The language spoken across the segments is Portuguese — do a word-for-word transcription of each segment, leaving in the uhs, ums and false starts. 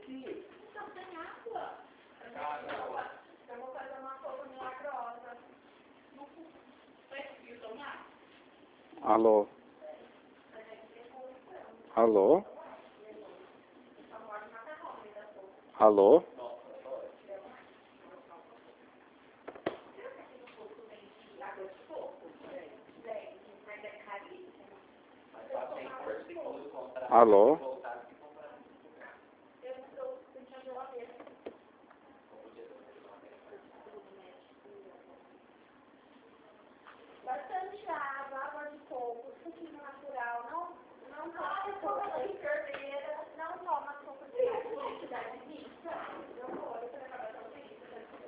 aqui. Então tem água. Eu vou fazer uma coisa milagrosa. Não preciso tomar. Alô? Alô? Alô? Alô? Bastante água, água de coco, suquinho natural, não, não toma suco de cerveja, não toma suco de quantidade de pizza. Eu vou, eu vou acabar com isso.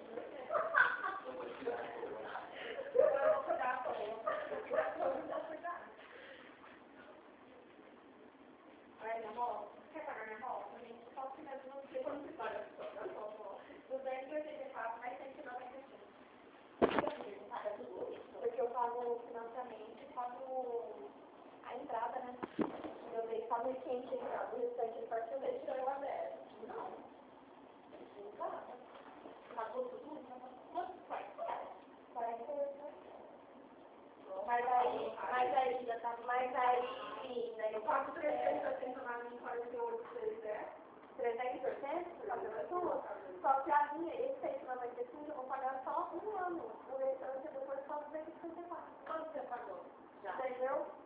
Eu vou cuidar a toa. Eu vou cuidar. Aí, minha avó, quer pagar minha avó? A gente só se mesmo não sei quando se paga. duzentos e oitenta e quatro mais cento e noventa e cinco. Porque eu pago o financiamento e pago a entrada, né? Eu dei só mil e quinhentos de entrada, o restante de parcelei, tirou eu a dez. Não. Não paga. Pagou tudo? Quanto faz? quarenta e oito. Mas aí, mas aí, já tá, mas aí, daí eu pago trezentos por cento na minha quarenta e oito, trezentos por cento por causa da sua. Só que a minha, esse cento e noventa e cinco, eu vou pagar só um ano. O restante depois só duzentos e cinquenta e quatro. Quanto você pagou? Já. Entendeu?